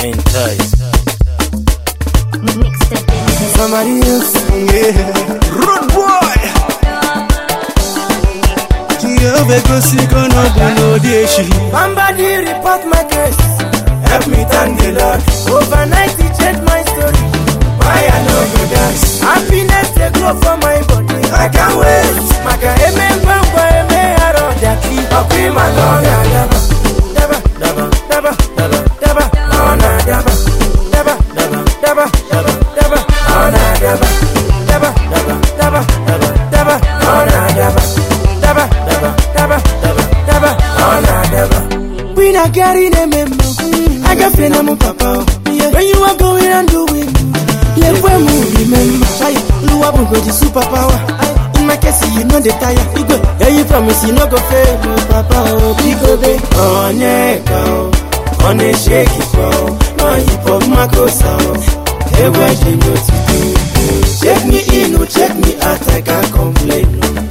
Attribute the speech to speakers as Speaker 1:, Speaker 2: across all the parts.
Speaker 1: Hang tight.
Speaker 2: Somebody else,
Speaker 1: Road boy.
Speaker 2: Jehovah go sick on up no day she.
Speaker 3: Somebody report my case.
Speaker 2: Help me thank the Lord.
Speaker 3: Overnight he changed my story.
Speaker 2: Why I no go dance?
Speaker 3: Happiness they grow for my body.
Speaker 2: I can't wait.
Speaker 3: Maka eme mbangwa eme haro daki.
Speaker 2: Okwi malonga daba.
Speaker 3: Daba, daba, daba, daba, daba.
Speaker 2: Ona daba.
Speaker 3: Daba, daba, daba, daba, daba.
Speaker 2: Ona daba.
Speaker 3: Daba, daba, daba, daba, daba.
Speaker 2: Ona daba.
Speaker 3: Daba, daba, daba, daba, daba.
Speaker 2: Ona daba.
Speaker 3: We not carrying a memo. I got friend I'm papa. When you are going and doing, let when move remember. Luabu go the superpower. In my case, you know the tire. You go, yeah, you promise you no go fail, papa. Big obey.
Speaker 2: On a go, on a shake it go. No hip hop makosa. Hey, where you go to do? Check me in, or check me out. I can't complain.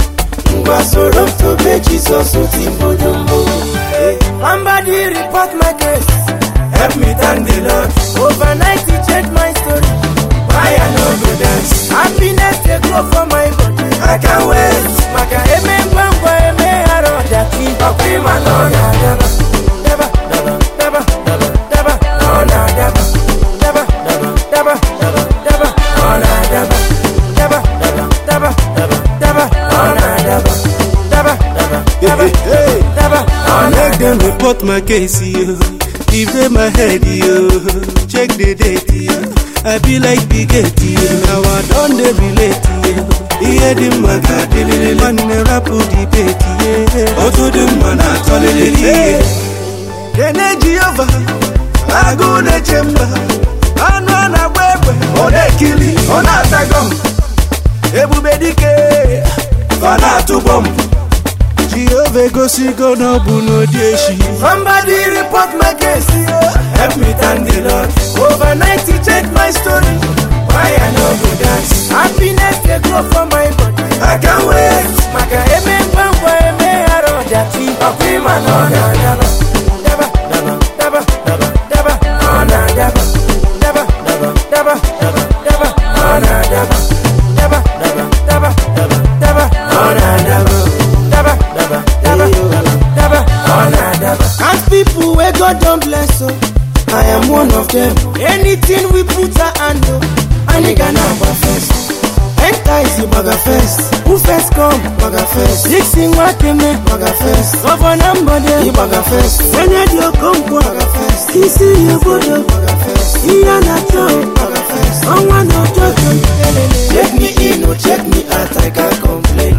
Speaker 2: So rough to be Jesus, so timbo dumbo.
Speaker 3: Somebody report my case.
Speaker 2: Help me thank the Lord.
Speaker 3: Overnight he changed my story.
Speaker 2: Why I no go dance?
Speaker 3: Happiness they grow for my body.
Speaker 2: I can't wait.
Speaker 3: Maka eme mbangwa eme haro daki.
Speaker 2: Okwi malonga daba.
Speaker 3: Daba, daba, daba, daba, daba.
Speaker 2: Ona daba.
Speaker 3: Daba, daba, daba, daba, daba.
Speaker 2: Ona daba.
Speaker 3: Daba, daba, daba, daba, daba.
Speaker 2: Ona daba.
Speaker 3: Daba, daba, daba, daba.
Speaker 2: Ona
Speaker 1: Them report my case, yo. If they my head, yo. Check the date, yo. I be like Bigatti, yo. Now I don't they relate, yo. Hear the maga, the man in a rap debate, yeah. Auto the man, I tolerate, yeah. Energy over, I go the chamber. I know na web, on a killing, on a tagum. Everybody care, for not to bomb. Jehovah go see go no buno deshi.
Speaker 3: Somebody report my case.
Speaker 2: help me thank the Lord.
Speaker 3: Overnight he changed my story.
Speaker 2: Why I no go dance?
Speaker 3: Happiness they grow for my body.
Speaker 2: I can't wait.
Speaker 3: Maka eme mbangwa eme haro daki.
Speaker 2: Okwi malonga daba.
Speaker 3: Daba, daba, daba, daba, daba.
Speaker 2: Ona daba.
Speaker 3: Daba, daba, daba, daba, daba.
Speaker 2: Ona daba.
Speaker 3: Daba, daba, daba, daba, daba.
Speaker 2: Ona daba.
Speaker 3: Daba, daba, daba, daba, daba.
Speaker 2: Ona daba.
Speaker 3: As people where God don't bless, so I am one of them. Anything we put our hand on, and they gonna go first. Enter is the bagger first. Who first come? Bagger first. Dixing what they make bagger first. Governor body, bagger first. When you come, bagger first. He see you go bagger first. He and a joke, bagger first. On one of joking.
Speaker 2: Check me in, or check me out. I can't complain.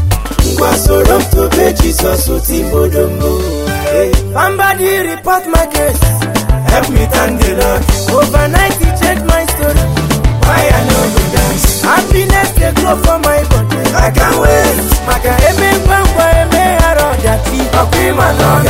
Speaker 2: So rough to be Jesus, so timbo dumbo.
Speaker 3: Somebody report my case.
Speaker 2: Help me thank the Lord.
Speaker 3: Overnight he changed my story.
Speaker 2: Why I no go dance?
Speaker 3: Happiness they grow for my body.
Speaker 2: I can't wait.
Speaker 3: Maka eme mbangwa eme haro daki.
Speaker 2: Okwi malonga